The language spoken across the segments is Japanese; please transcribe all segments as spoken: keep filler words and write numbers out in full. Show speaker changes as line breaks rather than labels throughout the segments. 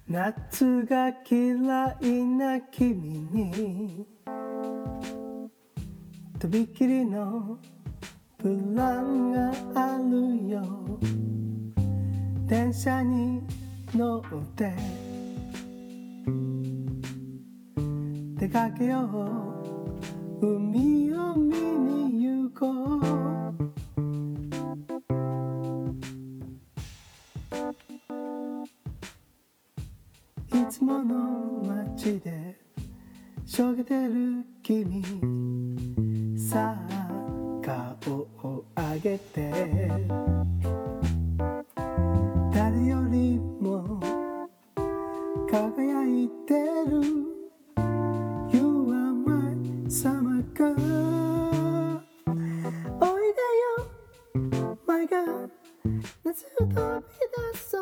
夏が嫌いな君にとびきりのプランがあるよ。電車に乗って出かけよう。海を見に行こう。いつもの街でしょげてる君、さあ顔を上げて、誰よりも輝いてる You are my summer girl。 おいでよ My girl、 夏を飛び出そう。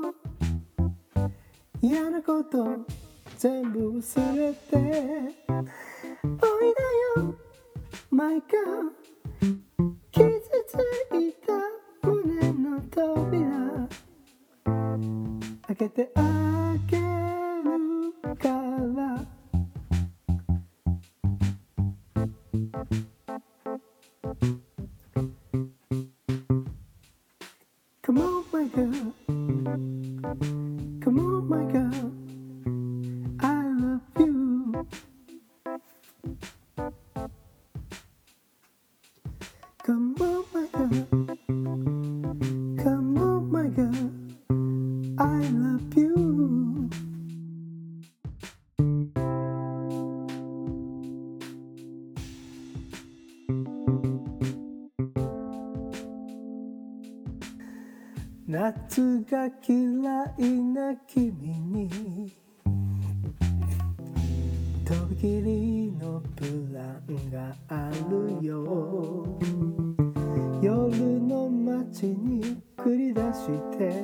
嫌なこと全部忘れて、おいでよ My girl、 傷ついた胸の扉開けてあげるから。 Come on my girl, Come on my girl, I love you。 Come on my girl, Come on my girl, I love you。 夏が嫌いな君にとびきりのプランがあるよ。夜の街に繰り出して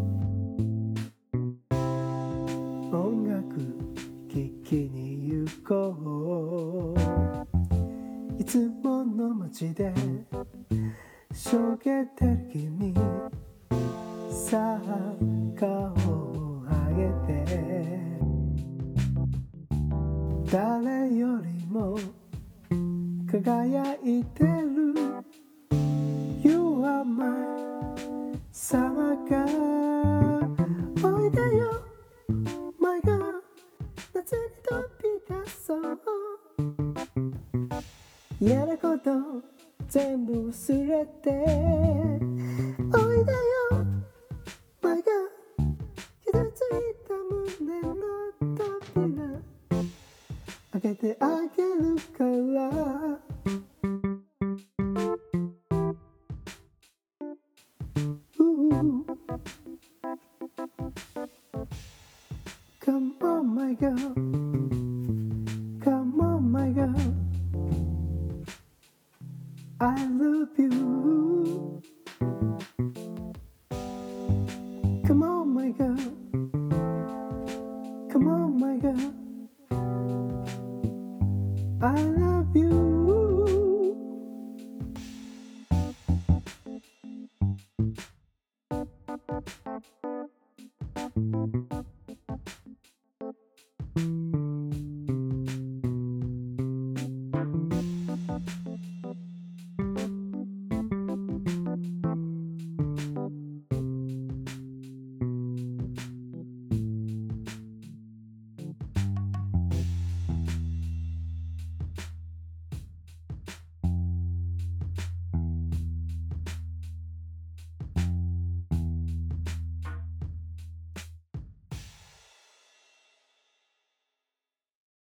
音楽聴きに行こう。いつもの街でしょげてる君、さあ顔を上げて、誰よりも輝いてる You are my summer girl。 おいでよ My girl、 夏に飛び出そう。嫌なこと全部忘れて、おいでよ My girl、 傷ついた胸の扉開けてあげるから。 Ooh. Come on my girl, Come on my girl, I love you。